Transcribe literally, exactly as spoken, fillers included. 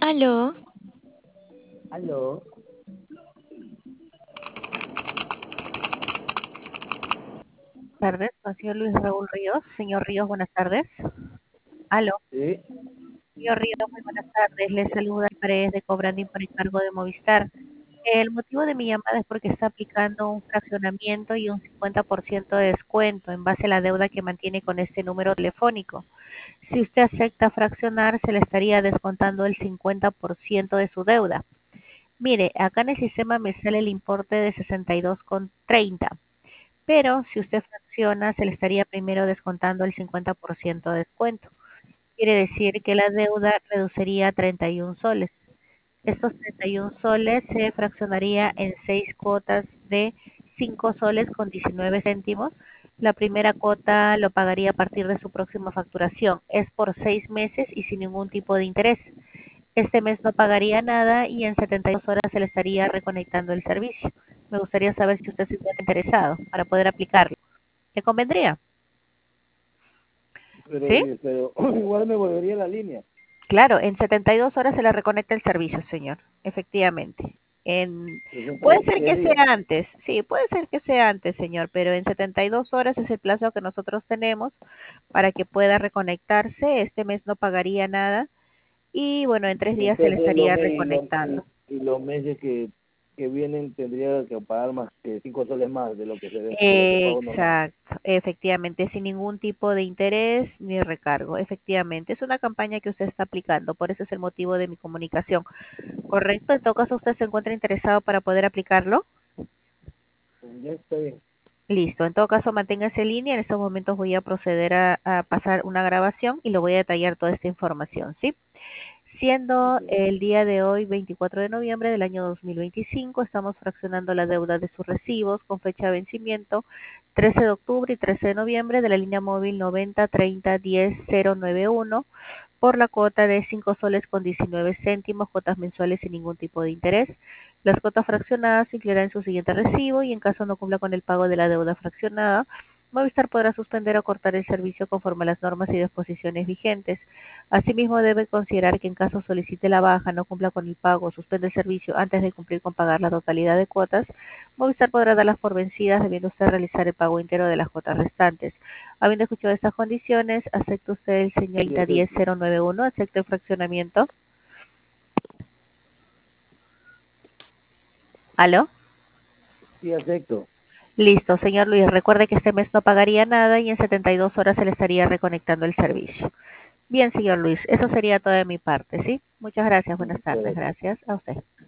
Aló, Aló, Tardes, con señor Luis Raúl Ríos. Señor Ríos, buenas tardes. Aló, sí, señor Ríos, muy buenas tardes. Le saluda Paredes de Cobrandín por encargo de Movistar. El motivo de mi llamada es porque está aplicando un fraccionamiento y un cincuenta por ciento de descuento en base a la deuda que mantiene con este número telefónico. Si usted acepta fraccionar, se le estaría descontando el cincuenta por ciento de su deuda. Mire, acá en el sistema me sale el importe de sesenta y dos con treinta. Pero si usted fracciona, se le estaría primero descontando el cincuenta por ciento de descuento. Quiere decir que la deuda reduciría a treinta y uno soles. Estos treinta y uno soles se fraccionaría en seis cuotas de cinco soles con diecinueve céntimos. La primera cuota lo pagaría a partir de su próxima facturación. Es por seis meses y sin ningún tipo de interés. Este mes no pagaría nada y en setenta y dos horas se le estaría reconectando el servicio. Me gustaría saber si usted se encuentra interesado para poder aplicarlo. ¿Le convendría? pero, ¿Sí? eh, pero igual me volvería a la línea. Claro, en setenta y dos horas se le reconecta el servicio, señor. Efectivamente. En... sesenta Puede y ser tres que días. sea antes, sí, puede ser que sea antes, señor, pero en setenta y dos horas es el plazo que nosotros tenemos para que pueda reconectarse. Este mes no pagaría nada y bueno, en tres Y días se le entonces los, estaría me- y los, y, reconectando. y los meses que, que vienen tendría que pagar más que cinco soles más de lo que se de, de lo que pago normal. Exacto, efectivamente, sin ningún tipo de interés ni recargo. Efectivamente, es una campaña que usted está aplicando, por eso es el motivo de mi comunicación. Correcto, en todo caso usted se encuentra interesado para poder aplicarlo. Ya está bien. Listo, en todo caso manténgase en línea. En estos momentos voy a proceder a, a pasar una grabación y le voy a detallar toda esta información, ¿sí? Siendo Ok. el día de hoy veinticuatro de noviembre del año dos mil veinticinco, estamos fraccionando la deuda de sus recibos con fecha de vencimiento trece de octubre y trece de noviembre de la línea móvil noventa treinta diez cero nueve uno por la cuota de cinco soles con diecinueve céntimos, cuotas mensuales sin ningún tipo de interés. Las cuotas fraccionadas se incluirán en su siguiente recibo y en caso no cumpla con el pago de la deuda fraccionada, Movistar podrá suspender o cortar el servicio conforme a las normas y disposiciones vigentes. Asimismo, debe considerar que en caso solicite la baja, no cumpla con el pago o suspende el servicio antes de cumplir con pagar la totalidad de cuotas, Movistar podrá darlas por vencidas, debiendo usted realizar el pago entero de las cuotas restantes. Habiendo escuchado estas condiciones, ¿acepta usted el Sí, señorita diez acepto. cero nueve uno? ¿Acepta el fraccionamiento? ¿Aló? Sí, acepto. Listo, señor Luis. Recuerde que este mes no pagaría nada y en setenta y dos horas se le estaría reconectando el servicio. Bien, señor Luis, eso sería todo de mi parte, ¿sí? Muchas gracias, buenas Muchas tardes, gracias. gracias a usted.